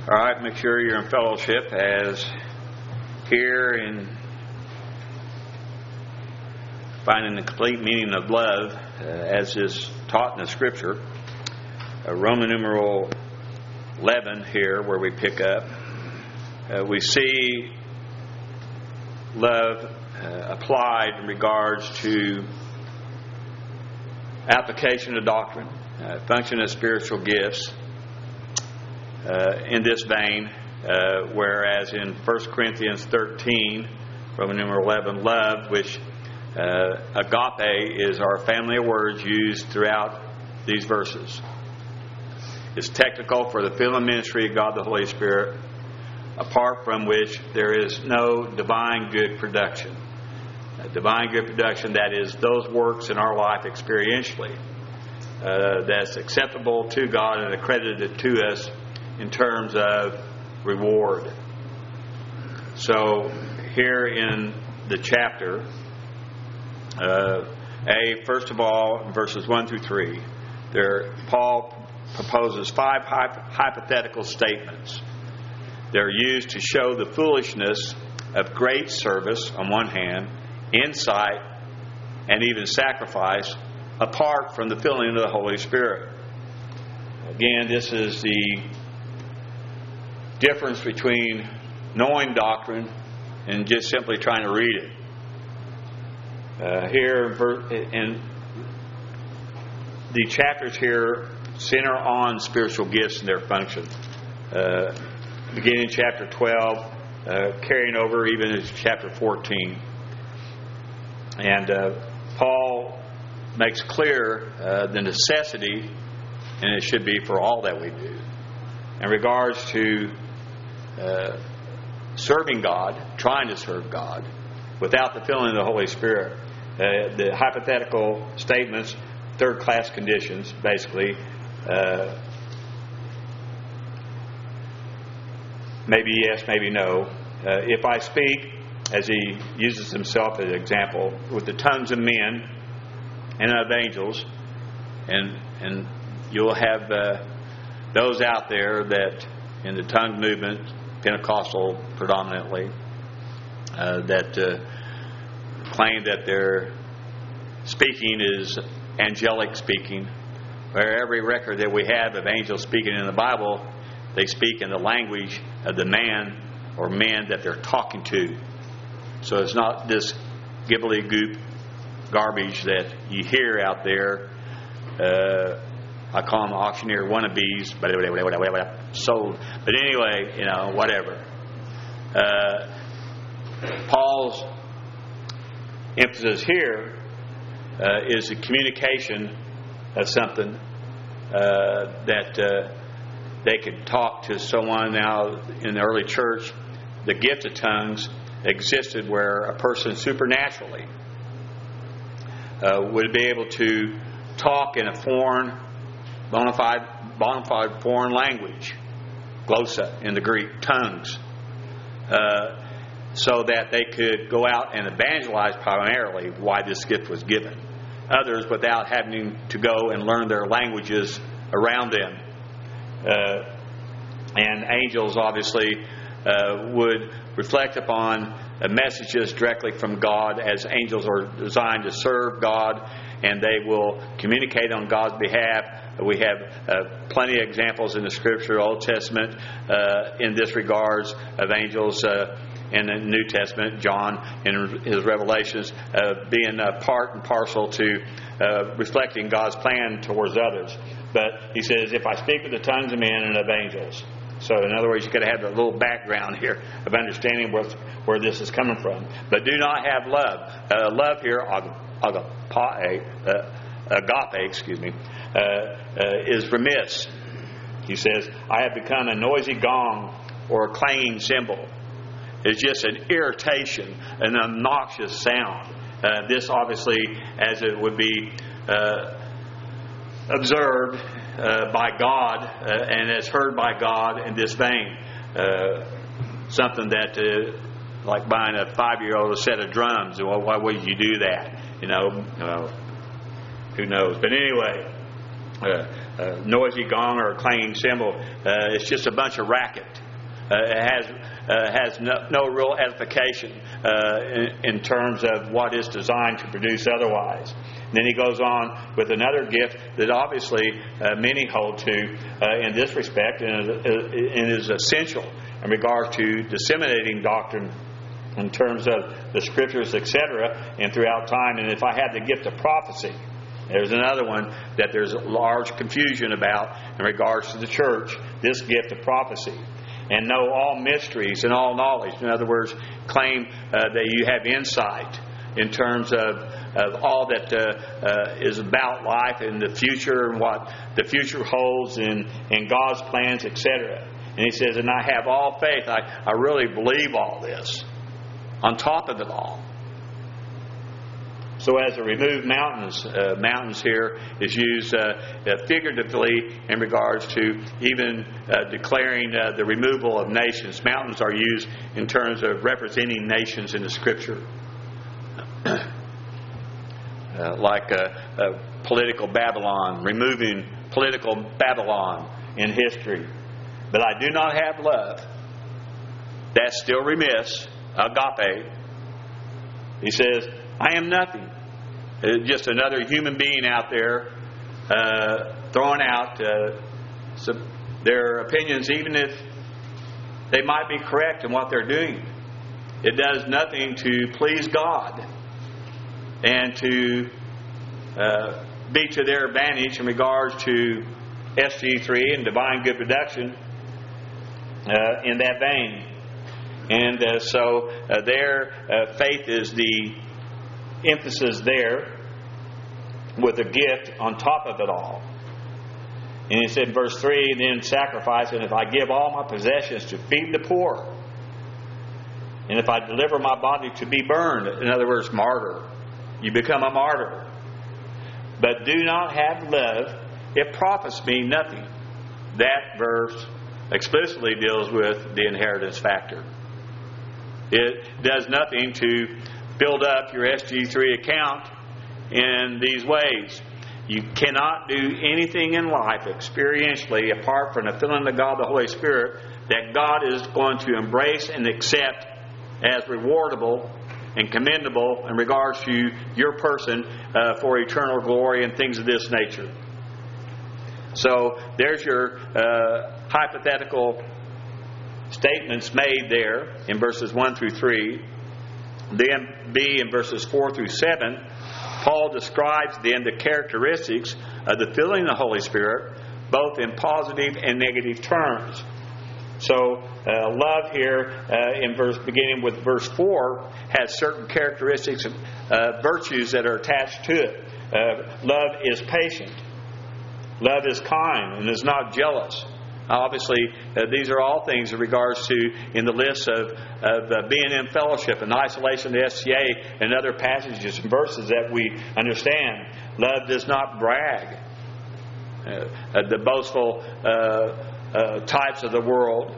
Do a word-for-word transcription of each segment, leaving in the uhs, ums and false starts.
All right, make sure you're in fellowship as here in finding the complete meaning of love, uh, as is taught in the Scripture. Uh, Roman numeral eleven here, where we pick up, uh, we see love uh, applied in regards to application of doctrine, uh, function of spiritual gifts. Uh, in this vein, uh, whereas in First Corinthians thirteen, Roman numeral eleven, love, which uh, agape is our family of words used throughout these verses. It's technical for the field of ministry of God the Holy Spirit, apart from which there is no divine good production. Uh, divine good production, that is, those works in our life experientially, uh, that's acceptable to God and accredited to us in terms of reward. So here in the chapter, uh, A, first of all, verses one through three, there Paul proposes five hypothetical statements. They're used to show the foolishness of great service on one hand, insight, and even sacrifice apart from the filling of the Holy Spirit. Again, this is the difference between knowing doctrine and just simply trying to read it. Uh, here, in the chapters here center on spiritual gifts and their function. Uh, beginning in chapter twelve, uh, carrying over even into chapter fourteen. And uh, Paul makes clear uh, the necessity, and it should be for all that we do, in regards to Uh, serving God, trying to serve God, without the filling of the Holy Spirit. Uh, the hypothetical statements, third-class conditions, basically, uh, maybe yes, maybe no. Uh, if I speak, as he uses himself as an example, with the tongues of men and of angels, and and you'll have uh, those out there that in the tongue movement, Pentecostal predominantly, uh, that uh, claim that their speaking is angelic speaking. Where every record that we have of angels speaking in the Bible, they speak in the language of the man or men that they're talking to. So it's not this gibbly-goop garbage that you hear out there. Uh, I call them auctioneer wannabes, but sold. But anyway, you know, whatever. Uh, Paul's emphasis here uh, is the communication of something uh, that uh, they could talk to someone. Now, in the early church, the gift of tongues existed where a person supernaturally uh, would be able to talk in a foreign Bona fide, bona fide foreign language, glossa in the Greek, tongues, uh, so that they could go out and evangelize primarily why this gift was given. Others without having to go and learn their languages around them. Uh, and angels obviously uh, would reflect upon uh, messages directly from God, as angels are designed to serve God, and they will communicate on God's behalf. We have uh, plenty of examples in the Scripture, Old Testament, uh, in this regards of angels uh, in the New Testament, John in his revelations, uh, being uh, part and parcel to uh, reflecting God's plan towards others. But he says, if I speak with the tongues of men and of angels. So in other words, you've got to have a little background here of understanding where, where this is coming from. But do not have love. Uh, love here, agape, uh, agape, excuse me, uh, uh, is remiss. He says, I have become a noisy gong or a clanging cymbal. It's just an irritation, an obnoxious sound. Uh, this obviously, as it would be uh, observed uh, by God uh, and as heard by God in this vein. Uh, something that, uh, like buying a five-year-old a set of drums. Well, why would you do that? You know, uh, who knows? But anyway, uh, a noisy gong or a clanging cymbal. Uh, it's just a bunch of racket. Uh, it has uh, has no, no real edification uh, in, in terms of what it's designed to produce otherwise. And then he goes on with another gift that obviously uh, many hold to uh, in this respect, and, and is essential in regard to disseminating doctrine in terms of the Scriptures, et cetera, and throughout time. And if I had the gift of prophecy, there's another one that there's large confusion about in regards to the church, this gift of prophecy. And know all mysteries and all knowledge. In other words, claim uh, that you have insight in terms of, of all that uh, uh, is about life and the future and what the future holds and, and God's plans, et cetera. And he says, and I have all faith. I, I really believe all this on top of it all. So as to remove mountains, uh, mountains here is used uh, uh, figuratively in regards to even uh, declaring uh, the removal of nations. Mountains are used in terms of representing nations in the Scripture. uh, like uh, uh, political Babylon, removing political Babylon in history. But I do not have love. That's still remiss. Agape. He says, I am nothing. It's just another human being out there uh, throwing out uh, some, their opinions, even if they might be correct in what they're doing. It does nothing to please God and to uh, be to their advantage in regards to S G three and divine good production uh, in that vein. And uh, so uh, their uh, faith is the emphasis there with a gift on top of it all. And he said in verse three, then sacrifice, and if I give all my possessions to feed the poor, and if I deliver my body to be burned, in other words, martyr, you become a martyr, but do not have love, it profits me nothing. That verse explicitly deals with the inheritance factor. It does nothing to build up your S G three account in these ways. You cannot do anything in life experientially apart from the filling of God, the Holy Spirit, that God is going to embrace and accept as rewardable and commendable in regards to your person uh, for eternal glory and things of this nature. So there's your uh, hypothetical statements made there in verses one through three. Then B in verses four through seven, Paul describes then the characteristics of the filling of the Holy Spirit, both in positive and negative terms. So uh, love here uh, in verse beginning with verse four has certain characteristics and uh, virtues that are attached to it. Uh, love is patient. Love is kind and is not jealous. Obviously, uh, these are all things in regards to in the list of, of uh, being in fellowship and isolation of the S C A and other passages and verses that we understand. Love does not brag. Uh, uh, the boastful uh, uh, types of the world.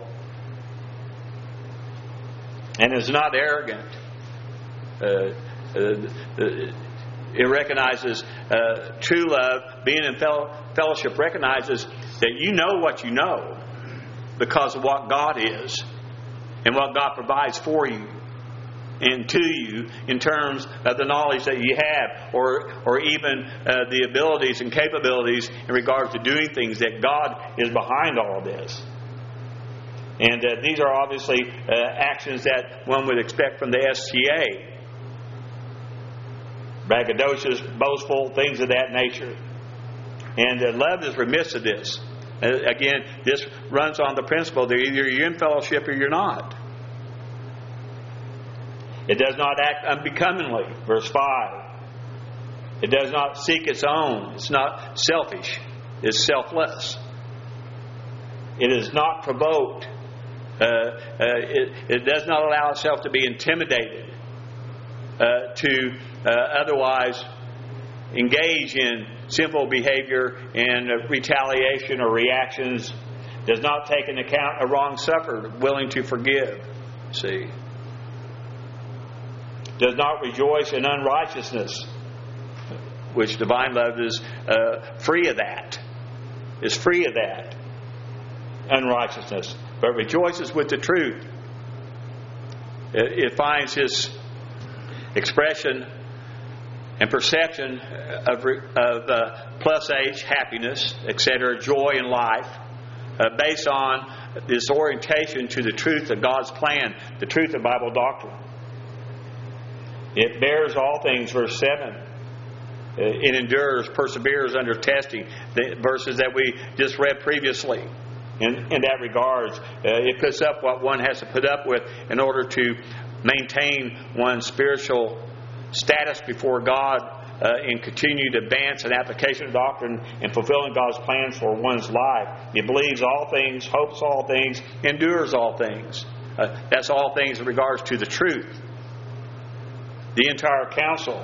And is not arrogant. Uh, uh, it recognizes uh, true love, being in fel- fellowship recognizes that you know what you know because of what God is and what God provides for you and to you in terms of the knowledge that you have, or or even uh, the abilities and capabilities in regards to doing things, that God is behind all of this. And uh, these are obviously uh, actions that one would expect from the S C A. Braggadocious, boastful, things of that nature. And uh, love is remiss of this. Uh, again, this runs on the principle that either you're in fellowship or you're not. It does not act unbecomingly. Verse five. It does not seek its own. It's not selfish. It's selfless. It is not provoked. Uh, uh, it, it does not allow itself to be intimidated, uh, to uh, otherwise engage in sinful behavior and uh, retaliation or reactions. Does not take into account a wrong suffered, willing to forgive. See. Does not rejoice in unrighteousness, which divine love is uh, free of that. is free of that unrighteousness, but rejoices with the truth. It finds its expression and perception of, of uh, plus age, happiness, et cetera, joy in life, uh, based on this orientation to the truth of God's plan, the truth of Bible doctrine. It bears all things, verse seven. It endures, perseveres under testing, the verses that we just read previously. In, in that regards, uh, it puts up what one has to put up with in order to maintain one's spiritual status before God uh, and continue to advance an application of doctrine and fulfilling God's plans for one's life. It believes all things, hopes all things, endures all things. Uh, that's all things in regards to the truth. The entire counsel.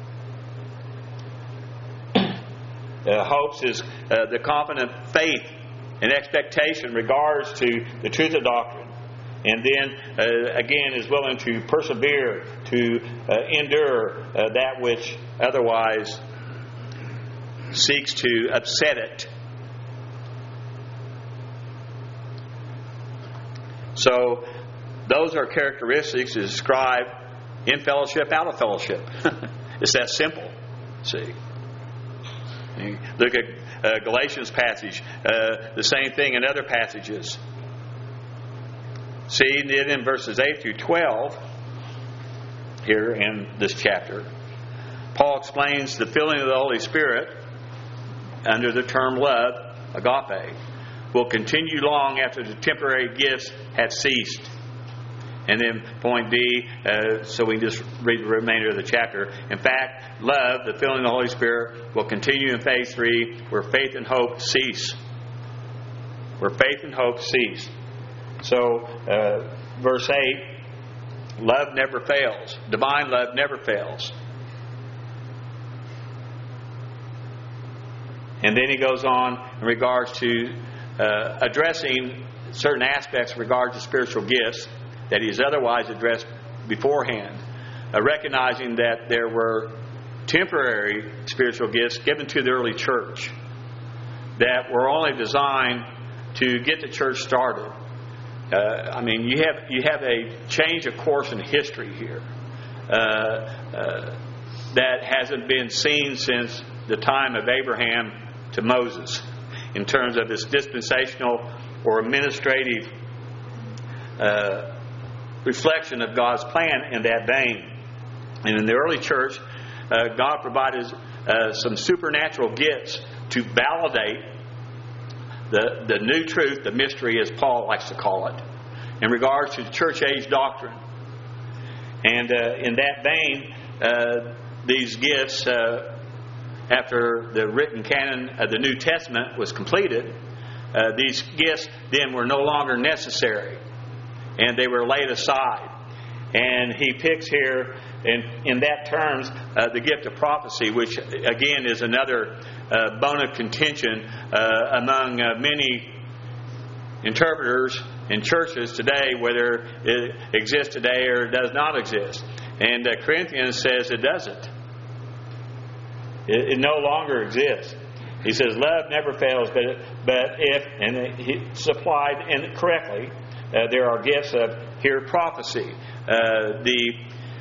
Uh, hopes is uh, the confident faith and expectation in regards to the truth of doctrine. And then, uh, again, is willing to persevere, to uh, endure uh, that which otherwise seeks to upset it. So, those are characteristics to describe in fellowship, out of fellowship. It's that simple. See? You look at uh, Galatians passage, uh, the same thing in other passages. See, then in verses eight through twelve, here in this chapter, Paul explains the filling of the Holy Spirit under the term love, agape, will continue long after the temporary gifts have ceased. And then point B, uh, so we can just read the remainder of the chapter. In fact, love, the filling of the Holy Spirit, will continue in phase three, where faith and hope cease. Where faith and hope cease. So, uh, verse eight, love never fails. Divine love never fails. And then he goes on in regards to uh, addressing certain aspects in regards to spiritual gifts that he's otherwise addressed beforehand, uh, recognizing that there were temporary spiritual gifts given to the early church that were only designed to get the church started. Uh, I mean, you have you have a change of course in history here uh, uh, that hasn't been seen since the time of Abraham to Moses, in terms of this dispensational or administrative uh, reflection of God's plan in that vein. And in the early church, uh, God provided uh, some supernatural gifts to validate the, the new truth, the mystery as Paul likes to call it, in regards to the church age doctrine. And uh, in that vein, uh, these gifts, uh, after the written canon of the New Testament was completed, uh, these gifts then were no longer necessary. And they were laid aside. And he picks here, in, in that terms, uh, the gift of prophecy, which again is another uh, bone of contention uh, among uh, many interpreters in churches today, whether it exists today or does not exist. And uh, Corinthians says it doesn't. It, it no longer exists. He says love never fails, but but if, and he supplied and correctly, Uh, there are gifts of here prophecy, uh, the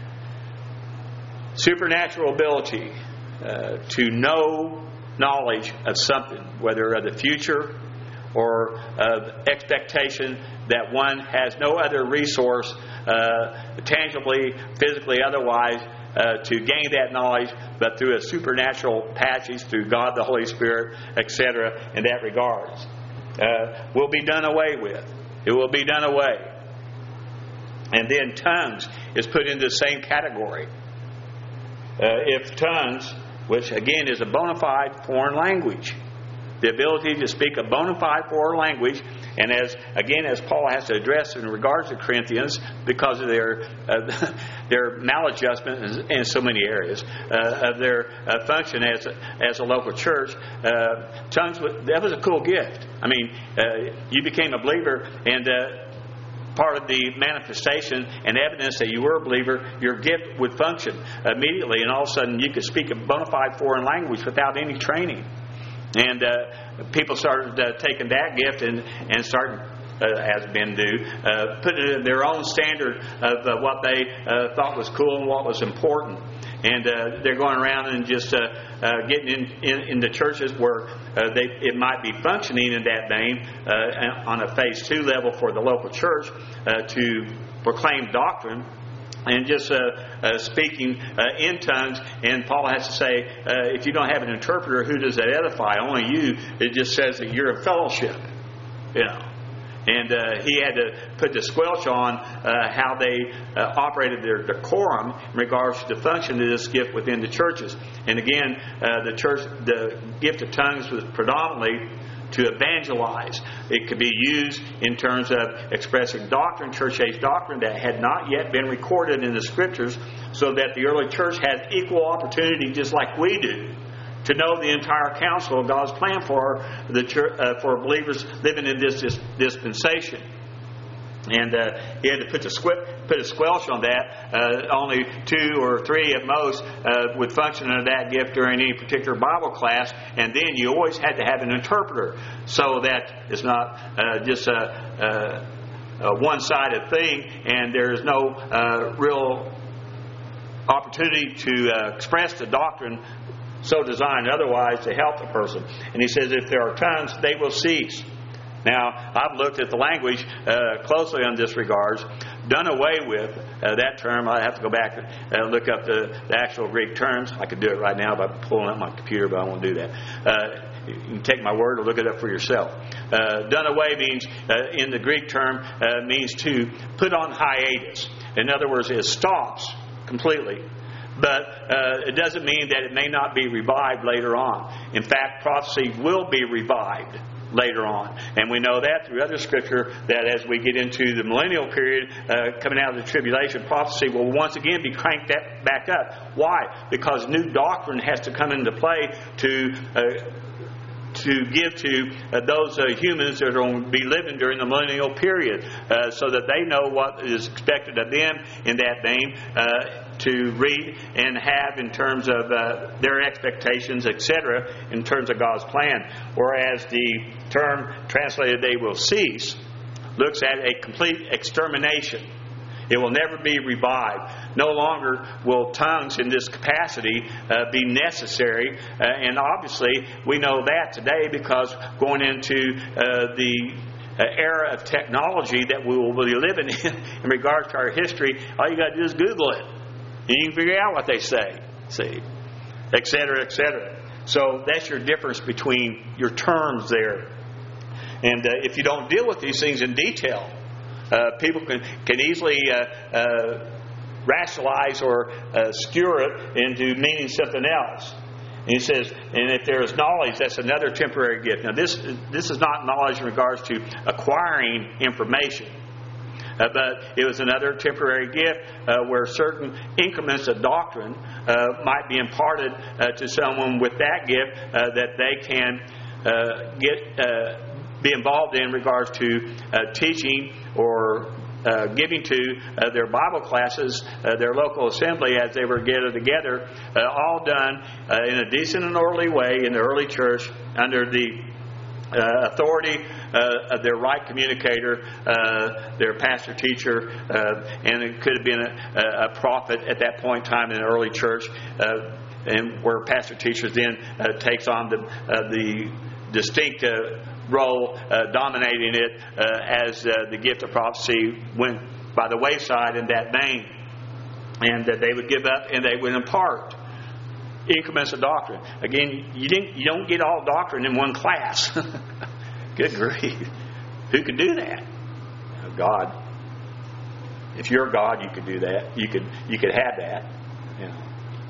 supernatural ability uh, to know knowledge of something, whether of the future or of expectation that one has no other resource, uh, tangibly, physically, otherwise, uh, to gain that knowledge, but through a supernatural passage, through God the Holy Spirit, et cetera, in that regards, uh, will be done away with. It will be done away. And then tongues is put into the same category. Uh, if tongues, which again is a bona fide foreign language, the ability to speak a bona fide foreign language, and as again as Paul has to address in regards to Corinthians because of their uh, their maladjustment in, in so many areas uh, of their uh, function as a, as a local church, uh, tongues was, that was a cool gift. I mean, uh, you became a believer, and uh, part of the manifestation and evidence that you were a believer, your gift would function immediately, and all of a sudden you could speak a bona fide foreign language without any training. And uh, people started uh, taking that gift and, and started, uh, as men do, uh, putting it in their own standard of uh, what they uh, thought was cool and what was important. And uh, they're going around and just uh, uh, getting in, in, in the churches where uh, they, it might be functioning in that vein uh, on a phase two level for the local church uh, to proclaim doctrine and just uh, uh, speaking uh, in tongues. And Paul has to say, uh, if you don't have an interpreter, who does that edify? Only you. It just says that you're a fellowship, you know. And uh, he had to put the squelch on uh, how they uh, operated their decorum in regards to the function of this gift within the churches. And again, uh, the church, the gift of tongues was predominantly to evangelize. It could be used in terms of expressing doctrine, church age doctrine that had not yet been recorded in the Scriptures, so that the early church had equal opportunity, just like we do, to know the entire counsel of God's plan for the church, uh, for believers living in this, this dispensation. And uh, he had to put the squ- put a squelch on that. Uh, only two or three at most uh, would function under that gift during any particular Bible class. And then you always had to have an interpreter, so that it's not uh, just a, a, a one-sided thing, and there is no uh, real opportunity to uh, express the doctrine so designed otherwise to help the person. And he says, if there are tongues, they will cease. Now, I've looked at the language uh, closely on this regards. Done away with uh, that term. I have to go back and uh, look up the, the actual Greek terms. I could do it right now by pulling up my computer, but I won't do that. Uh, you can take my word or look it up for yourself. Uh, done away means, uh, in the Greek term, uh, means to put on hiatus. In other words, it stops completely. But uh, it doesn't mean that it may not be revived later on. In fact, prophecy will be revived later on. And we know that through other Scripture, that as we get into the millennial period, uh, coming out of the tribulation, prophecy will once again be cranked that back up. Why? Because new doctrine has to come into play to uh, to give to uh, those uh, humans that are going to be living during the millennial period, uh, so that they know what is expected of them in that vein, uh, to read and have in terms of uh, their expectations, et cetera, in terms of God's plan. Whereas the term translated "they will cease" looks at a complete extermination. It will never be revived. No longer will tongues in this capacity uh, be necessary. Uh, and obviously, we know that today, because going into uh, the uh, era of technology that we will be living in, in regards to our history, all you got to do is Google it. And you can figure out what they say. See? Et cetera, et cetera. So that's your difference between your terms there. And uh, if you don't deal with these things in detail, Uh, people can, can easily uh, uh, rationalize or uh, skewer it into meaning something else. And he says, and if there is knowledge, that's another temporary gift. Now, this this is not knowledge in regards to acquiring information, uh, but it was another temporary gift uh, where certain increments of doctrine uh, might be imparted uh, to someone with that gift uh, that they can uh, get. Uh, be involved in regards to uh, teaching or uh, giving to uh, their Bible classes, uh, their local assembly as they were gathered together, uh, all done uh, in a decent and orderly way in the early church under the uh, authority uh, of their right communicator, uh, their pastor teacher, uh, and it could have been a, a prophet at that point in time in the early church, uh, and where pastor teachers then uh, takes on the, uh, the distinct uh, role, uh, dominating it uh, as uh, the gift of prophecy went by the wayside in that vein. And that they would give up and they would impart increments of doctrine. Again, you didn't, you don't get all doctrine in one class. Good grief. Who could do that? God. If you're God, you could do that. You could you could have that. You know.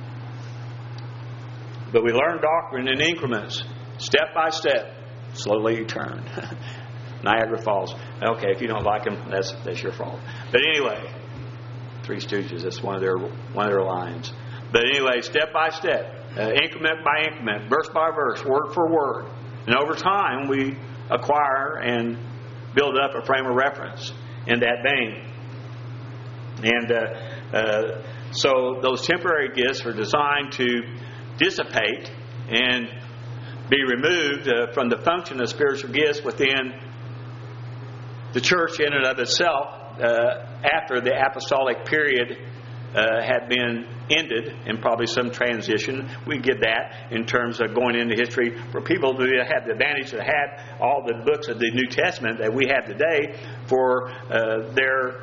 But we learn doctrine in increments, step by step. Slowly you turn. Niagara Falls. Okay, if you don't like them, that's that's your fault. But anyway, Three Stooges. That's one of their one of their lines. But anyway, step by step, uh, increment by increment, verse by verse, word for word, and over time we acquire and build up a frame of reference in that vein. And uh, uh, so those temporary gifts are designed to dissipate and be removed uh, from the function of spiritual gifts within the church in and of itself uh, after the apostolic period uh, had been ended, and probably some transition. We get that in terms of going into history for people who had the advantage to have all the books of the New Testament that we have today for uh, their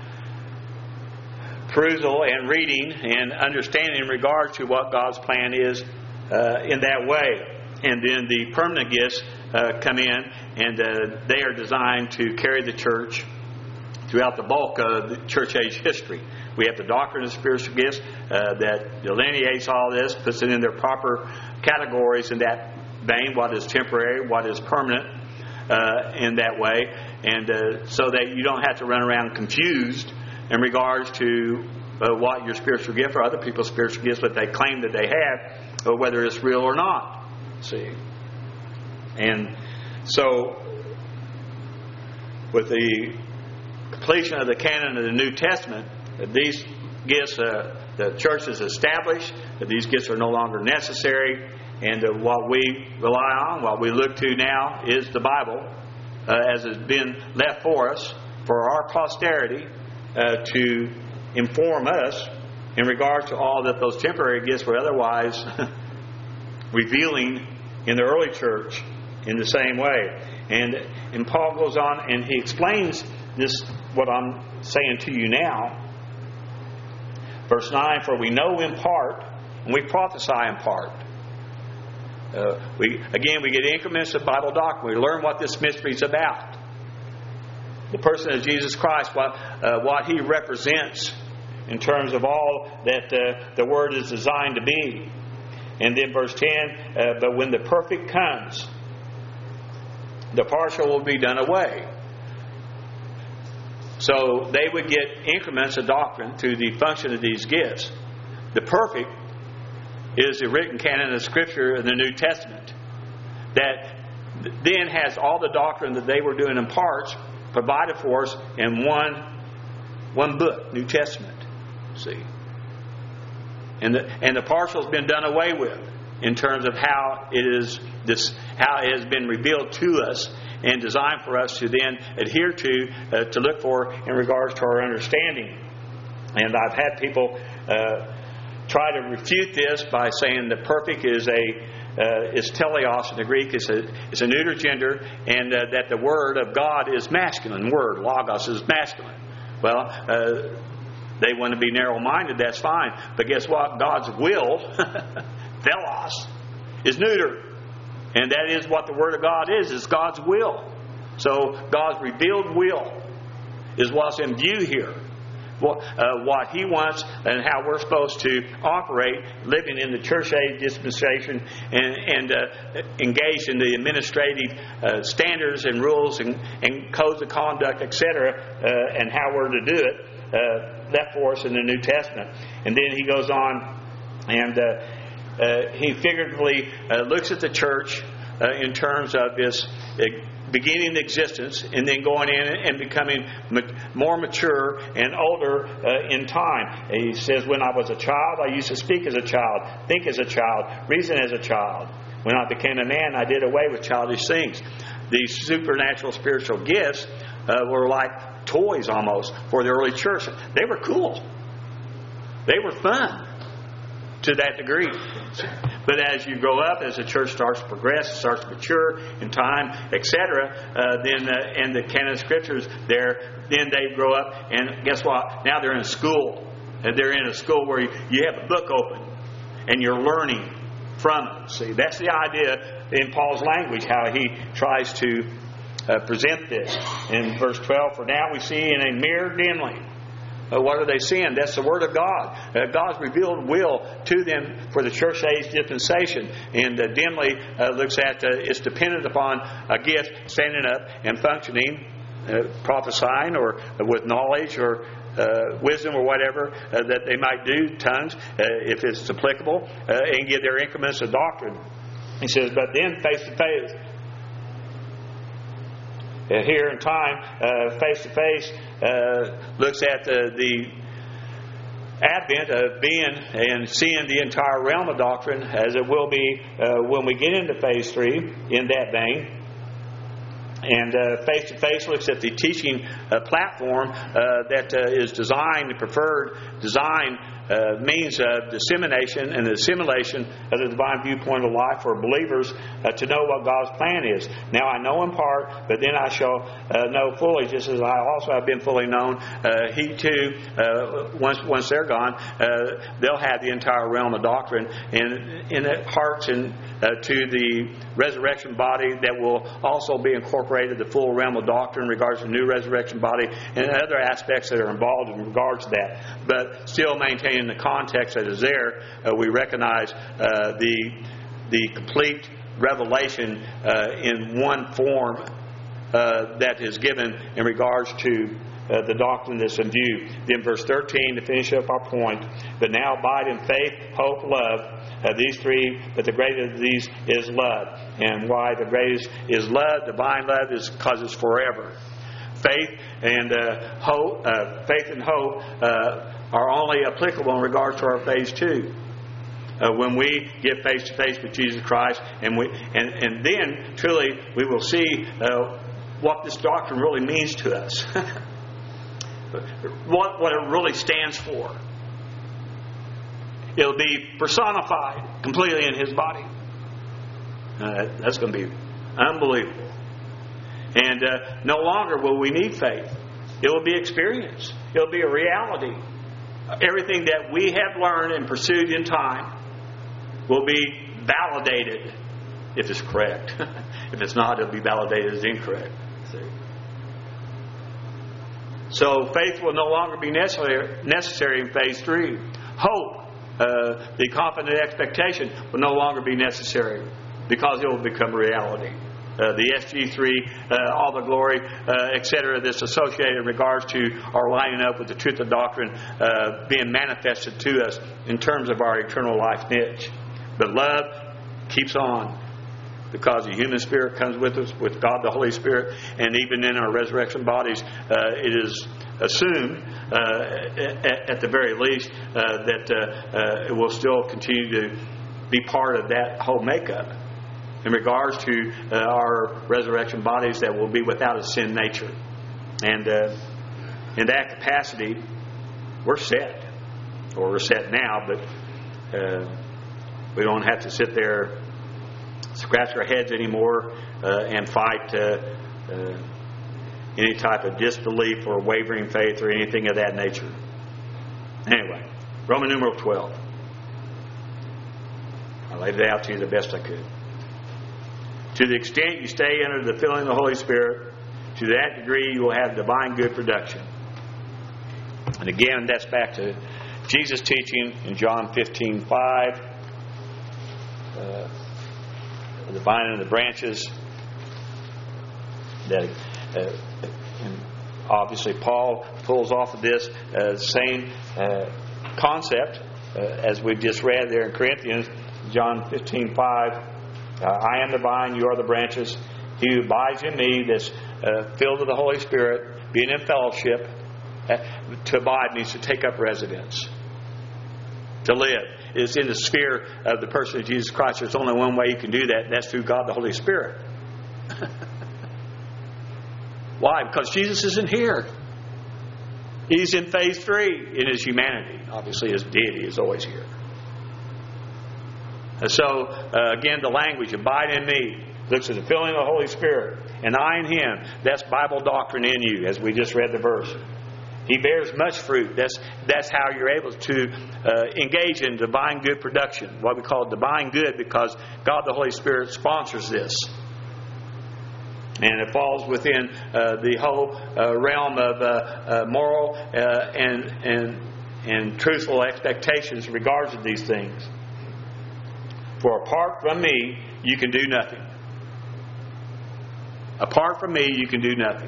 perusal and reading and understanding in regard to what God's plan is uh, in that way. And then the permanent gifts uh, come in, and uh, they are designed to carry the church throughout the bulk of the church age history. We have the doctrine of spiritual gifts uh, that delineates all this, puts it in their proper categories in that vein, what is temporary, what is permanent uh, in that way, and uh, so that you don't have to run around confused in regards to uh, what your spiritual gift or other people's spiritual gifts, what they claim that they have, or whether it's real or not. See? And so, with the completion of the canon of the New Testament, these gifts, uh, the church is established, that these gifts are no longer necessary, and uh, what we rely on, what we look to now, is the Bible, uh, as has been left for us, for our posterity, uh, to inform us in regard to all that those temporary gifts were otherwise revealing in the early church in the same way. And, and Paul goes on and he explains this, what I'm saying to you now. Verse nine, for we know in part, and we prophesy in part. Uh, we Again, we get increments of Bible doctrine. We learn what this mystery is about. The person of Jesus Christ, what, uh, what He represents in terms of all that uh, the Word is designed to be. And then verse ten, uh, but when the perfect comes, the partial will be done away. So they would get increments of doctrine through the function of these gifts. The perfect is the written canon of Scripture in the New Testament that then has all the doctrine that they were doing in parts provided for us in one one book, New Testament. See? And the, and the partial has been done away with in terms of how it is this how it has been revealed to us and designed for us to then adhere to, uh, to look for in regards to our understanding. And I've had people uh, try to refute this by saying the perfect is a uh, is teleos in the Greek. It's a it's a neuter gender, and uh, that the Word of God is masculine. Word logos is masculine. Well, uh, they want to be narrow-minded. That's fine, but guess what? God's will, thelos, is neuter. And that is what the Word of God is. It's God's will. So God's revealed will is what's in view here. What, uh, what He wants and how we're supposed to operate, living in the church age dispensation and, and uh, engaged in the administrative uh, standards and rules and, and codes of conduct, et cetera, uh, and how we're to do it, uh, left for us in the New Testament. And then he goes on and uh, Uh, he figuratively uh, looks at the church uh, in terms of its uh, beginning existence and then going in and becoming ma- more mature and older uh, in time. He says, when I was a child, I used to speak as a child, think as a child, reason as a child. When I became a man, I did away with childish things. These supernatural spiritual gifts uh, were like toys almost for the early church. They were cool. They were fun. To that degree. But as you grow up, as the church starts to progress, starts to mature in time, et cetera, uh, then uh, and the canon of Scriptures there, then they grow up, and guess what? Now they're in school. And they're in a school where you, you have a book open, and you're learning from it. See, that's the idea in Paul's language, how he tries to uh, present this. In verse twelve, for now we see in a mirror dimly. Uh, what are they seeing? That's the Word of God. Uh, God's revealed will to them for the church age dispensation. And uh, dimly uh, looks at uh, it's dependent upon a gift standing up and functioning, uh, prophesying or uh, with knowledge or uh, wisdom or whatever uh, that they might do, tongues, uh, if it's applicable, uh, and give their increments of doctrine. He says, but then face to face. Uh, here in time, uh, face to face, uh, looks at the, the advent of being and seeing the entire realm of doctrine, as it will be uh, when we get into phase three in that vein. And uh, face-to-face looks at the teaching uh, platform uh, that uh, is designed, the preferred design uh, means of dissemination and the assimilation of the divine viewpoint of life for believers uh, to know what God's plan is. Now I know in part, but then I shall uh, know fully, just as I also have been fully known. Uh, he too, uh, once once they're gone, uh, they'll have the entire realm of doctrine and in the hearts and uh, to the resurrection body that will also be incorporated, the full realm of doctrine in regards to the new resurrection body and other aspects that are involved in regards to that. But still maintaining the context that is there, uh, we recognize uh, the the complete revelation uh, in one form uh, that is given in regards to Uh, the doctrine that's in view. Then verse thirteen, to finish up our point, but now abide in faith, hope, love, uh, these three, but the greatest of these is love. And why the greatest is love, divine love, is because it's forever. Faith and uh, hope, uh, faith and hope uh, are only applicable in regards to our phase two. Uh, when we get face to face with Jesus Christ, and we and, and then truly we will see uh, what this doctrine really means to us. What, what it really stands for. It'll be personified completely in His body. Uh, that's going to be unbelievable. And uh, no longer will we need faith. It will be experience. It will be a reality. Everything that we have learned and pursued in time will be validated if it's correct. If it's not, it'll be validated as incorrect. See? So faith will no longer be necessary, necessary in phase three. Hope, uh, the confident expectation, will no longer be necessary because it will become reality. Uh, the S G three, uh, all the glory, uh, et cetera, that's associated in regards to our lining up with the truth of doctrine uh, being manifested to us in terms of our eternal life niche. But love keeps on, because the human spirit comes with us, with God the Holy Spirit, and even in our resurrection bodies, uh, it is assumed, uh, at, at the very least, uh, that uh, uh, it will still continue to be part of that whole makeup in regards to uh, our resurrection bodies that will be without a sin nature. And uh, in that capacity, we're set, or we're set now, but uh, we don't have to sit there, scratch our heads anymore uh, and fight uh, uh, any type of disbelief or wavering faith or anything of that nature. Anyway, Roman numeral twelve. I laid it out to you the best I could. To the extent you stay under the filling of the Holy Spirit, to that degree you will have divine good production. And again, that's back to Jesus' teaching in John fifteen five. Uh, the vine and the branches. That uh, and obviously Paul pulls off of this uh, same uh, concept uh, as we've just read there in Corinthians, John fifteen five. Uh, I am the vine, you are the branches. He who abides in me, that's uh, filled with the Holy Spirit, being in fellowship. Uh, to abide means to take up residence. To live is in the sphere of the person of Jesus Christ. There's only one way you can do that, and that's through God the Holy Spirit. Why? Because Jesus isn't here. He's in phase three in His humanity. Obviously His deity is always here. And so, uh, again, the language, abide in me, looks at the filling of the Holy Spirit. And I in Him, that's Bible doctrine in you, as we just read the verse. He bears much fruit. That's that's how you're able to uh, engage in divine good production. What we call divine good, because God the Holy Spirit sponsors this. And it falls within uh, the whole uh, realm of uh, uh, moral uh, and, and, and truthful expectations in regards to these things. For apart from me, you can do nothing. Apart from me, you can do nothing.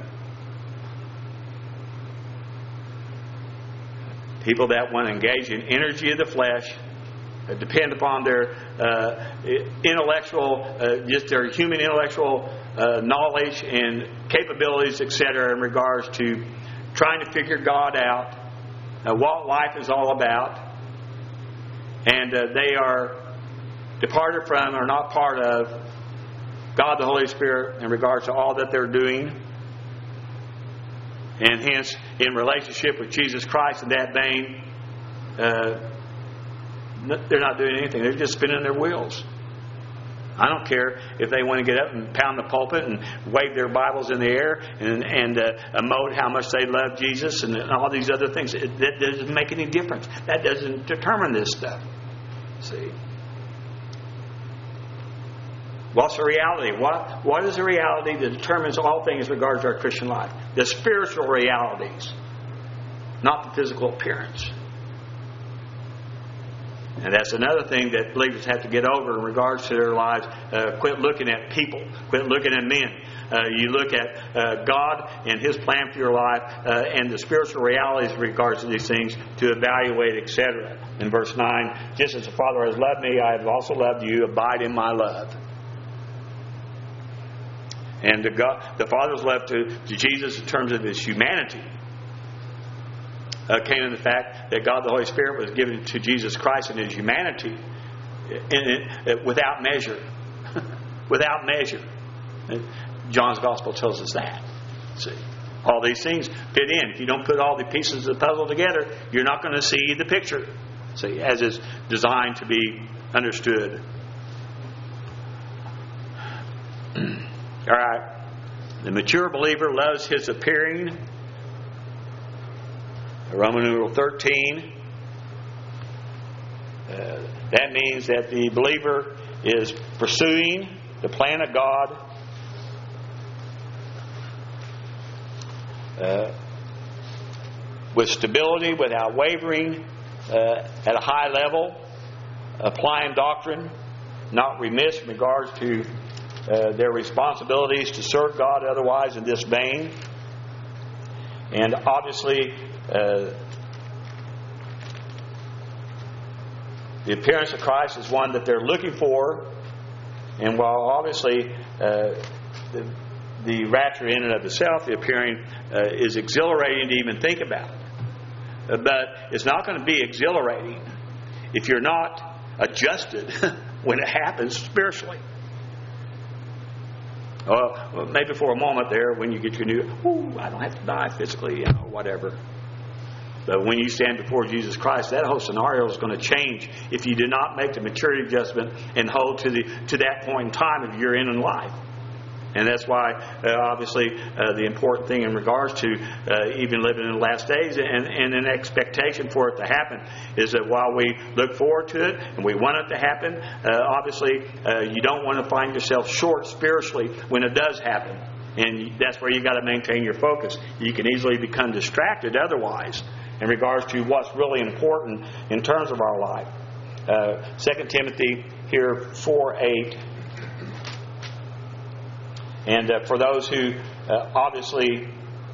People that want to engage in energy of the flesh, uh, depend upon their uh, intellectual, uh, just their human intellectual uh, knowledge and capabilities, et cetera, in regards to trying to figure God out uh, what life is all about. And uh, they are departed from or not part of God the Holy Spirit in regards to all that they're doing. And hence, in relationship with Jesus Christ in that vein, uh, they're not doing anything. They're just spinning their wheels. I don't care if they want to get up and pound the pulpit and wave their Bibles in the air and, and uh, emote how much they love Jesus and all these other things. It, that doesn't make any difference. That doesn't determine this stuff. See? What's the reality? What, what is the reality that determines all things in regards to our Christian life? The spiritual realities, not the physical appearance. And that's another thing that believers have to get over in regards to their lives. Uh, quit looking at people. Quit looking at men. Uh, you look at uh, God and His plan for your life uh, and the spiritual realities in regards to these things to evaluate, et cetera. In verse nine, just as the Father has loved me, I have also loved you. Abide in my love. And the, God, the Father's love to, to Jesus in terms of His humanity uh, came in the fact that God the Holy Spirit was given to Jesus Christ in His humanity in it, without measure. Without measure. And John's Gospel tells us that. See, all these things fit in. If you don't put all the pieces of the puzzle together, you're not going to see the picture. See, as it's designed to be understood. All right. The mature believer loves his appearing. Roman numeral thirteen. Uh, that means that the believer is pursuing the plan of God uh, with stability, without wavering, uh, at a high level, applying doctrine, not remiss in regards to uh, their responsibilities to serve God otherwise in this vein. And obviously, uh, the appearance of Christ is one that they're looking for. And while obviously uh, the, the rapture in and of itself, the appearing, uh, is exhilarating to even think about. Uh, but it's not going to be exhilarating if you're not adjusted when it happens spiritually. Well, maybe for a moment there when you get your new, ooh, I don't have to die physically, you know, whatever. But when you stand before Jesus Christ, that whole scenario is going to change if you do not make the maturity adjustment and hold to the to that point in time if you're in in life. And that's why, uh, obviously, uh, the important thing in regards to uh, even living in the last days and, and an expectation for it to happen is that while we look forward to it and we want it to happen, uh, obviously, uh, you don't want to find yourself short spiritually when it does happen. And that's where you got to maintain your focus. You can easily become distracted otherwise in regards to what's really important in terms of our life. Uh, Second Timothy here four eight. And uh, for those who uh, obviously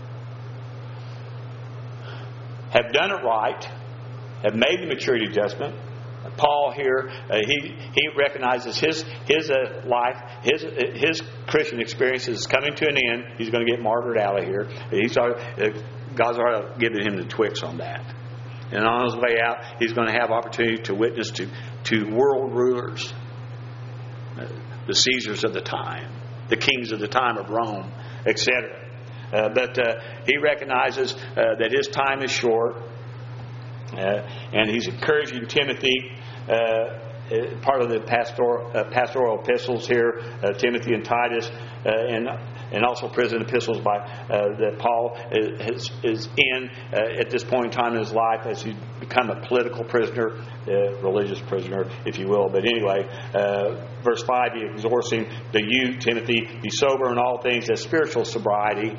have done it right, have made the maturity adjustment, Paul here, uh, he he recognizes his his uh, life, his his Christian experience is coming to an end. He's going to get martyred out of here. He's already, uh, God's already given him the twix on that. And on his way out, he's going to have opportunity to witness to to world rulers, uh, the Caesars of the time, the kings of the time of Rome, et cetera. Uh, but uh, he recognizes uh, that his time is short, uh, and he's encouraging Timothy. Uh, part of the pastoral, uh, pastoral epistles here, uh, Timothy and Titus, uh, and and also prison epistles by uh, that Paul is, is in uh, at this point in time in his life as he's become a political prisoner, uh, religious prisoner, if you will. But anyway, uh, verse five, he exhorts him, to you, Timothy, be sober in all things, as spiritual sobriety.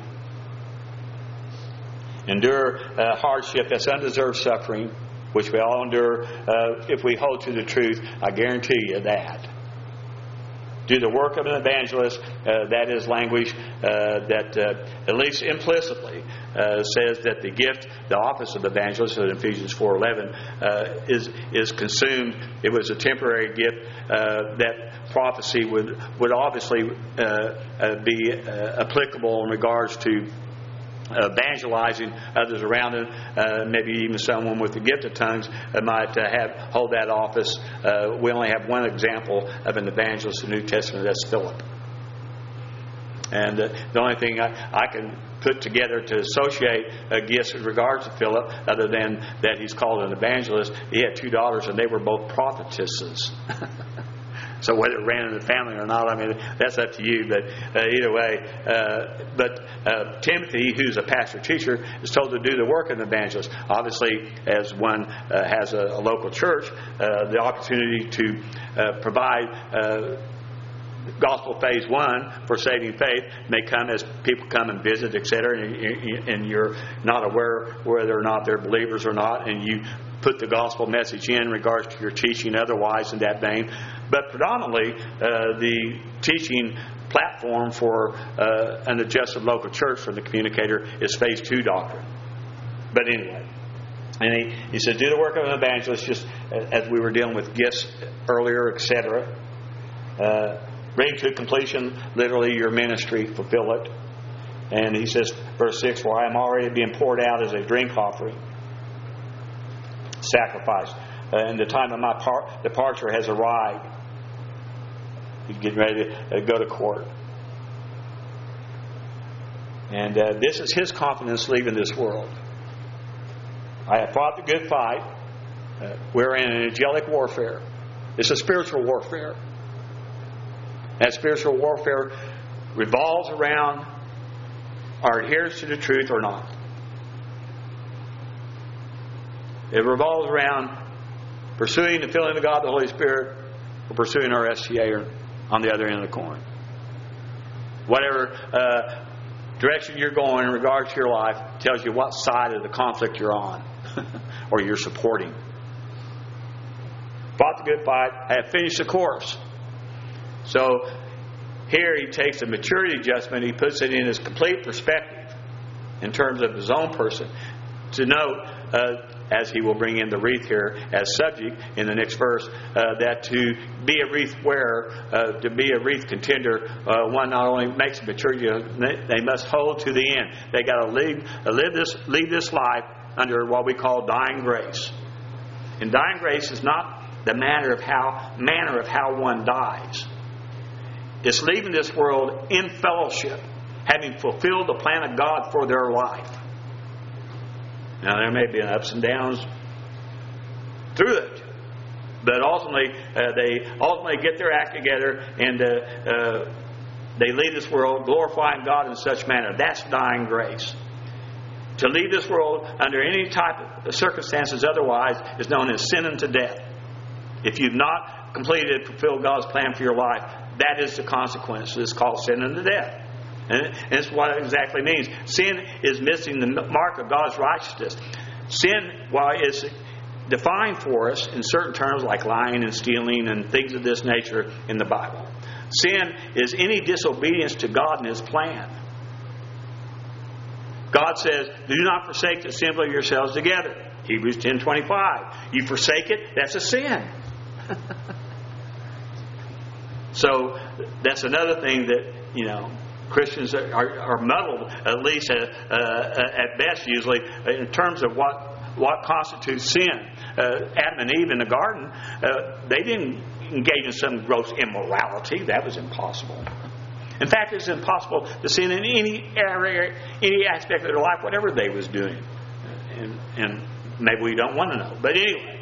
Endure uh, hardship, that's undeserved suffering, which we all endure uh, if we hold to the truth. I guarantee you that. Do the work of an evangelist. Uh, that is language uh, that, uh, at least implicitly, uh, says that the gift, the office of evangelist, in Ephesians four eleven, uh, is is consumed. It was a temporary gift. Uh, that prophecy would would obviously uh, uh, be uh, applicable in regards to evangelizing others around him. Uh, maybe even someone with the gift of tongues uh, might uh, have hold that office. Uh, we only have one example of an evangelist in the New Testament. That's Philip. And uh, the only thing I, I can put together to associate uh, gifts in regards to Philip, other than that he's called an evangelist, he had two daughters and they were both prophetesses. So whether it ran in the family or not, I mean, that's up to you. But uh, either way, uh, but uh, Timothy, who's a pastor teacher, is told to do the work of an evangelist. Obviously, as one uh, has a, a local church, uh, the opportunity to uh, provide uh, gospel phase one for saving faith may come as people come and visit, et cetera, and, and you're not aware whether or not they're believers or not, and you put the gospel message in regards to your teaching otherwise in that vein. But predominantly, uh, the teaching platform for uh, an adjusted local church for the communicator is phase two doctrine. But anyway, and he, he said, do the work of an evangelist, just as we were dealing with gifts earlier, et cetera. Uh, bring to completion, literally, your ministry, fulfill it. And he says, verse six, for I am already being poured out as a drink offering, sacrifice. Uh, and the time of my par- departure has arrived. He's getting ready to uh, go to court. And uh, this is his confidence leaving this world. I have fought the good fight. Uh, we're in an angelic warfare. It's a spiritual warfare. That spiritual warfare revolves around our adherence to the truth or not. It revolves around pursuing the filling of God, the Holy Spirit, or pursuing our S T A on the other end of the coin. Whatever uh, direction you're going in regards to your life tells you what side of the conflict you're on or you're supporting. Fought the good fight. I have finished the course. So here he takes a maturity adjustment. He puts it in his complete perspective in terms of his own person. To note, uh, as he will bring in the wreath here as subject in the next verse, uh, that to be a wreath wearer, uh, to be a wreath contender, uh, one not only makes maturity, they must hold to the end. They got to leave, uh, live this, leave this life under what we call dying grace. And dying grace is not the manner of how manner of how one dies. It's leaving this world in fellowship, having fulfilled the plan of God for their life. Now, there may be ups and downs through it, but ultimately, uh, they ultimately get their act together and uh, uh, they leave this world glorifying God in such manner. That's dying grace. To leave this world under any type of circumstances otherwise is known as sin unto death. If you've not completed, fulfilled God's plan for your life, that is the consequence. It's called sin unto death. And it's what it exactly means. Sin is missing the mark of God's righteousness. Sin, while it's defined for us in certain terms like lying and stealing and things of this nature in the Bible, sin is any disobedience to God and His plan. God says, do not forsake the assembly of yourselves together. Hebrews ten twenty-five. You forsake it, that's a sin. So that's another thing that, you know, Christians are, are, are muddled, at least uh, uh, at best usually, in terms of what, what constitutes sin. Uh, Adam and Eve in the garden, uh, they didn't engage in some gross immorality. That was impossible. In fact, it's impossible to sin in any area, any aspect of their life, whatever they was doing. And, and maybe we don't want to know. But anyway,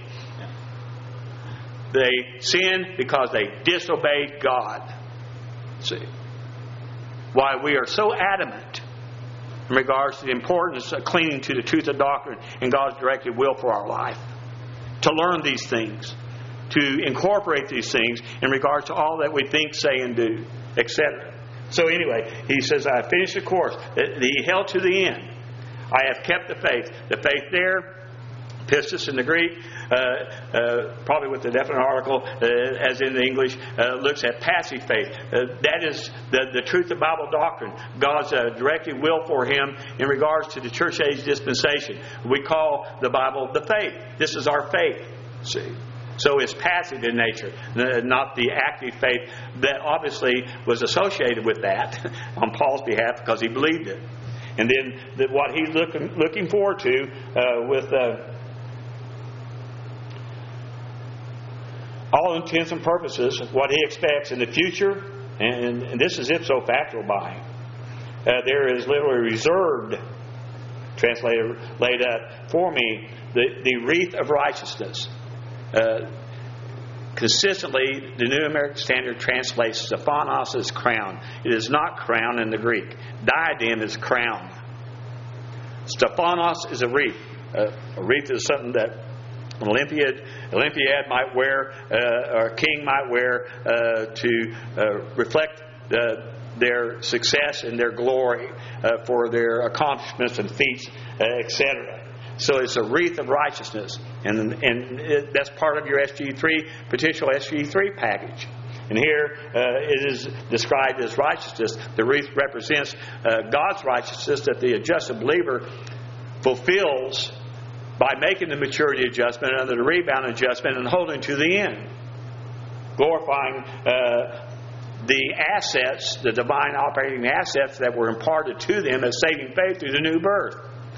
they sinned because they disobeyed God. See? Why we are so adamant in regards to the importance of clinging to the truth of doctrine and God's directed will for our life. To learn these things. To incorporate these things in regards to all that we think, say, and do, et cetera. So anyway, he says, I have finished the course. He held to the end. I have kept the faith. The faith there, pistis in the Greek, uh, uh, probably with the definite article, uh, as in the English, uh, looks at passive faith. Uh, that is the, the truth of Bible doctrine. God's uh, directed will for him in regards to the church age dispensation. We call the Bible the faith. This is our faith. See? So it's passive in nature, not the active faith that obviously was associated with that on Paul's behalf because he believed it. And then the, what he's looking looking forward to uh, with uh, all intents and purposes, what he expects in the future, and, and this is ipso facto by him. Uh, there is literally reserved, translated laid up for me, the, the wreath of righteousness. Uh, consistently, the New American Standard translates Stephanos as crown. It is not crown in the Greek. Diadem is crown. Stephanos is a wreath. Uh, a wreath is something that an Olympiad, Olympiad might wear, uh, or a king might wear uh, to uh, reflect uh, their success and their glory uh, for their accomplishments and feats, uh, et cetera. So it's a wreath of righteousness, and and it, that's part of your S G three, potential S G three package. And here uh, it is described as righteousness. The wreath represents uh, God's righteousness that the adjusted believer fulfills by making the maturity adjustment and the rebound adjustment and holding to the end, glorifying uh, the assets, the divine operating assets that were imparted to them as saving faith through the new birth,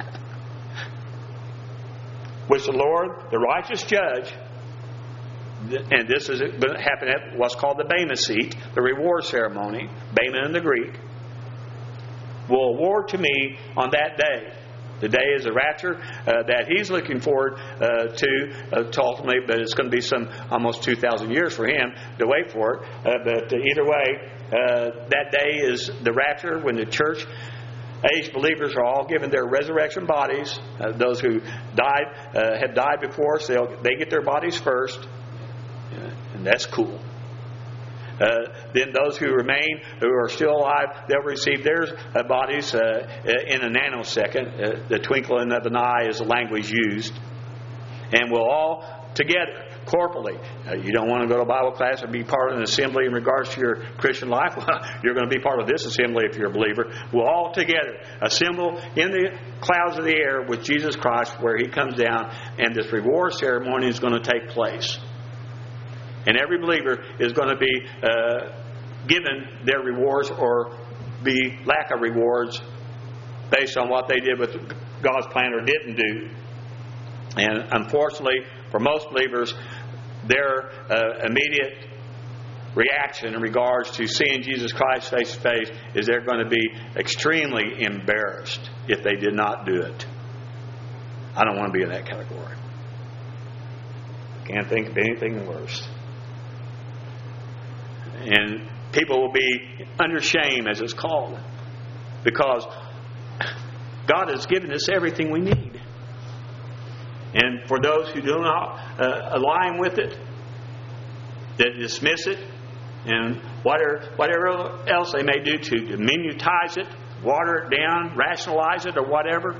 which the Lord, the righteous judge, and this is happened at what's called the Bema seat, the reward ceremony, Bema in the Greek, will award to me on that day. The day is a rapture uh, that he's looking forward uh, to, uh, to ultimately, but it's going to be some almost two thousand years for him to wait for it. Uh, but either way, uh, that day is the rapture when the church age believers are all given their resurrection bodies. Uh, those who died uh, have died before, so they get their bodies first, uh, and that's cool. Uh, then those who remain, who are still alive, they'll receive their uh, bodies uh, in a nanosecond. Uh, the twinkling of an eye is the language used. And we'll all together, corporally. Uh, you don't want to go to Bible class or be part of an assembly in regards to your Christian life? Well, you're going to be part of this assembly if you're a believer. We'll all together assemble in the clouds of the air with Jesus Christ where He comes down, and this reward ceremony is going to take place. And every believer is going to be uh, given their rewards or be lack of rewards based on what they did with God's plan or didn't do. And unfortunately, for most believers, their uh, immediate reaction in regards to seeing Jesus Christ face to face is they're going to be extremely embarrassed if they did not do it. I don't want to be in that category. Can't think of anything worse. And people will be under shame, as it's called, because God has given us everything we need. And for those who do not uh, align with it, that dismiss it, and whatever, whatever else they may do to diminutize it, water it down, rationalize it, or whatever,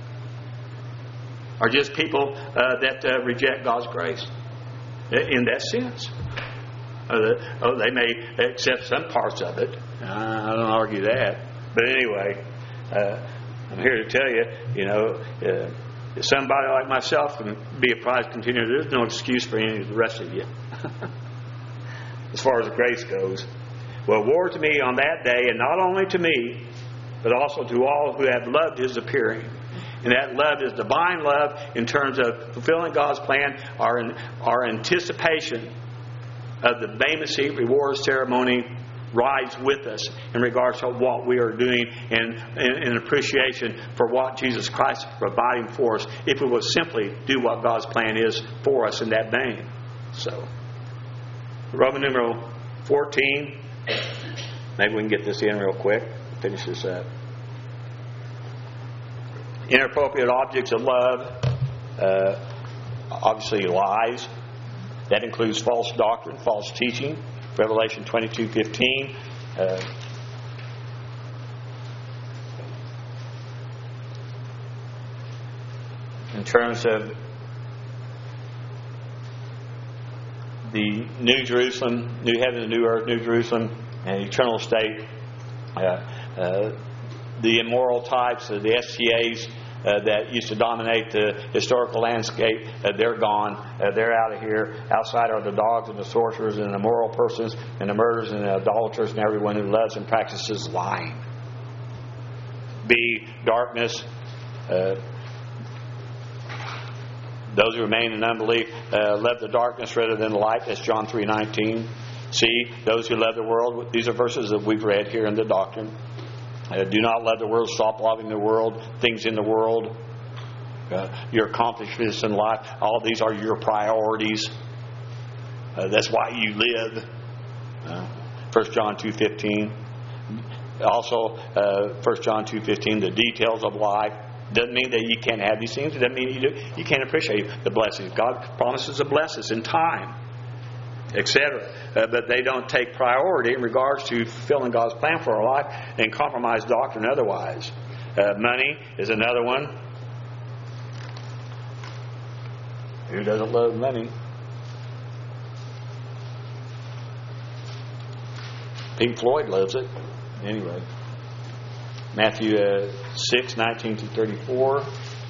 are just people uh, that uh, reject God's grace in that sense. Uh, oh, they may accept some parts of it. Uh, I don't argue that. But anyway, uh, I'm here to tell you, you know, uh, if somebody like myself can be a prize contender, there's no excuse for any of the rest of you. As far as grace goes. Well, award to me on that day, and not only to me, but also to all who have loved His appearing. And that love is divine love in terms of fulfilling God's plan, our, our anticipation of the Bema Seat reward ceremony rides with us in regards to what we are doing and in appreciation for what Jesus Christ is providing for us if we will simply do what God's plan is for us in that vein. So, Roman numeral fourteen. Maybe we can get this in real quick. Finish this up. Inappropriate objects of love. Uh, obviously lies. That includes false doctrine, false teaching. Revelation twenty-two fifteen. Uh, in terms of the New Jerusalem, New Heaven, New Earth, New Jerusalem, and eternal state, uh, uh, the immoral types, uh, the S T As, Uh, that used to dominate the historical landscape, uh, they're gone. Uh, they're out of here. Outside are the dogs and the sorcerers and the immoral persons and the murderers and the idolaters and everyone who loves and practices lying. be darkness. Uh, those who remain in unbelief uh, love the darkness rather than the light. That's John three nineteen. See, those who love the world, these are verses that we've read here in the doctrine. Uh, do not love the world, stop loving the world, things in the world, uh, your accomplishments in life. All these are your priorities. Uh, that's why you live. Uh, First John two fifteen. Also, uh, First John two fifteen, the details of life. Doesn't mean that you can't have these things. It doesn't mean you, do, you can't appreciate the blessings. God promises to bless us in time, et cetera. Uh, but they don't take priority in regards to fulfilling God's plan for our life and compromise doctrine otherwise. Uh, money is another one. Who doesn't love money? Pink Floyd loves it. Anyway. Matthew uh, six, nineteen to thirty-four.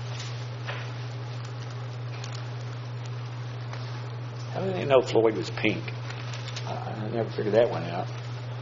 How did they know Floyd was pink? I, I never figured that one out.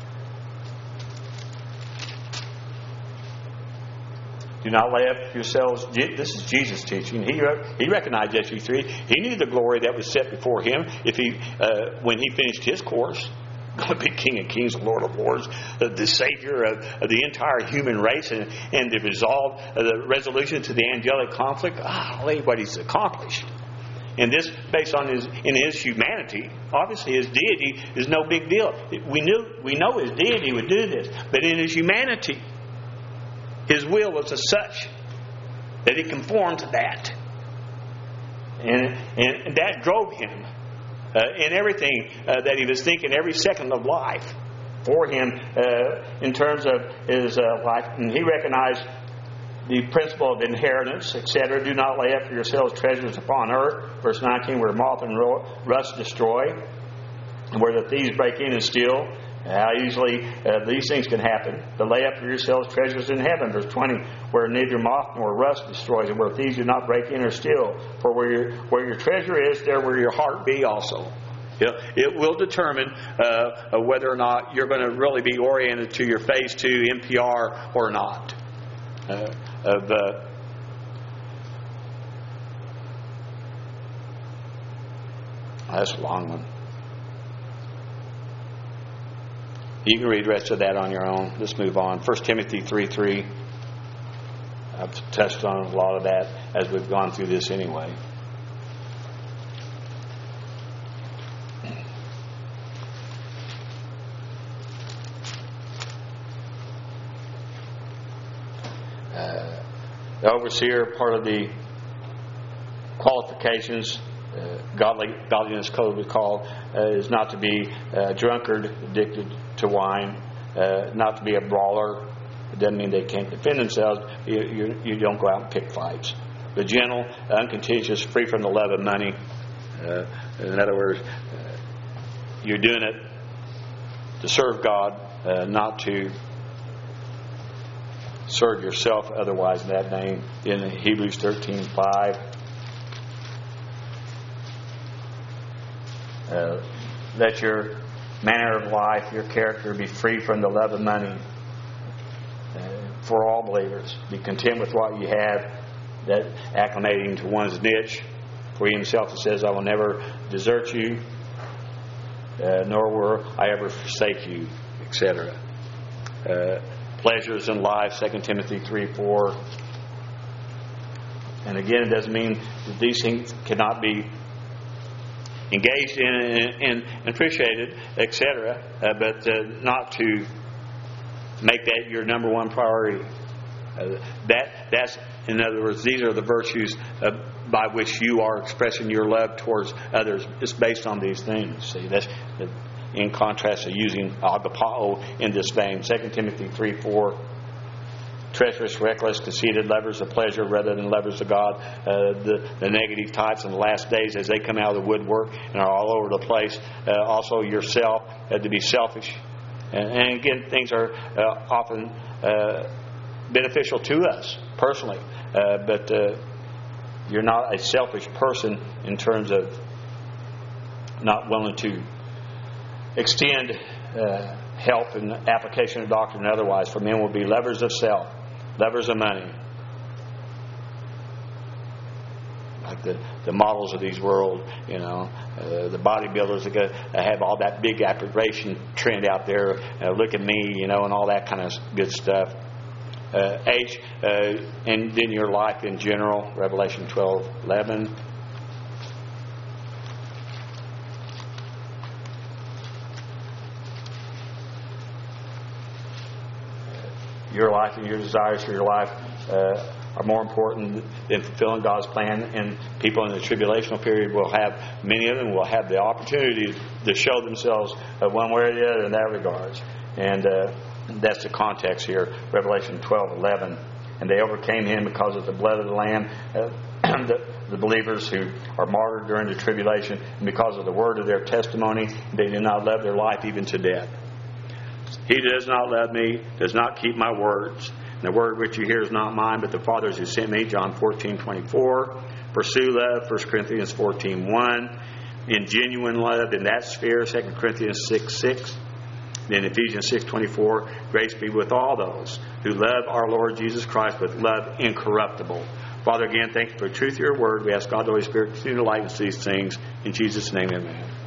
Do not lay up yourselves. This is Jesus teaching. He he recognized S U three. He knew the glory that was set before him. If he uh, when he finished his course, going to be King of Kings and Lord of Lords, uh, the Savior of, of the entire human race, and and to resolve uh, the resolution to the angelic conflict. Ah, look what he's accomplished. And this, based on his in his humanity, obviously his deity is no big deal. We knew we know his deity would do this, but in his humanity, his will was as such that he conformed to that. And, and that drove him uh, in everything uh, that he was thinking every second of life for him uh, in terms of his uh, life. And he recognized the principle of inheritance, et cetera. Do not lay up for yourselves treasures upon earth. Verse nineteen, where moth and rust destroy, and where the thieves break in and steal. How easily uh, these things can happen. But lay up for yourselves treasures in heaven. Verse twenty, where neither moth nor rust destroys, and where thieves do not break in or steal. For where your where your treasure is, there will your heart be also. It, it will determine uh, whether or not you're going to really be oriented to your phase two N P R or not. Uh, of uh, that's a long one. You can read the rest of that on your own. Let's move on. First Timothy three three. I've touched on a lot of that as we've gone through this anyway. Uh, the overseer, part of the qualifications, uh, godly godliness code we call, uh, is not to be a drunkard, addicted to wine, uh, not to be a brawler. It doesn't mean they can't defend themselves. You, you, you don't go out and pick fights. But gentle, uncontentious, free from the love of money. Uh, in other words, uh, you're doing it to serve God, uh, not to serve yourself otherwise in that name. In Hebrews thirteen five. Uh, let your manner of life, your character, be free from the love of money. Uh, for all believers, be content with what you have, that acclimating to one's niche. For he himself says, I will never desert you, uh, nor will I ever forsake you, et cetera. Uh, pleasures in life, Second Timothy three four. And again, it doesn't mean that these things cannot be engaged in and, and appreciated, et cetera, uh, but uh, not to make that your number one priority. Uh, that that's in other words, these are the virtues uh, by which you are expressing your love towards others. It's based on these things. See, that's uh, in contrast to using agapao in this vein. Second Timothy three four. Treacherous, reckless, conceited, lovers of pleasure rather than lovers of God. Uh, the, the negative types in the last days as they come out of the woodwork and are all over the place. Uh, also yourself, uh, to be selfish. And, and again, things are uh, often uh, beneficial to us personally. Uh, but uh, you're not a selfish person in terms of not willing to extend uh, help and application of doctrine and otherwise. For men will be lovers of self. Lovers of money. Like the, the models of these world, you know, uh, the bodybuilders that, go, that have all that big aspiration trend out there. Uh, look at me, you know, and all that kind of good stuff. Uh, H, uh, and then your life in general. Revelation twelve eleven. Your life and your desires for your life uh, are more important than fulfilling God's plan. And people in the tribulational period will have, many of them will have the opportunity to show themselves uh, one way or the other in that regards. And uh, that's the context here, Revelation twelve eleven. And they overcame him because of the blood of the Lamb, uh, the, the believers who are martyred during the tribulation, and because of the word of their testimony, they did not love their life even to death. He does not love me, does not keep my words. And the word which you hear is not mine, but the Father's who sent me, John fourteen twenty-four. Pursue love, First Corinthians fourteen one. In genuine love, in that sphere, Second Corinthians six six. Then Ephesians six twenty-four. Grace be with all those who love our Lord Jesus Christ with love incorruptible. Father, again, thank you for the truth of your word. We ask God, the Holy Spirit, to continue to lighten these things. In Jesus' name, amen.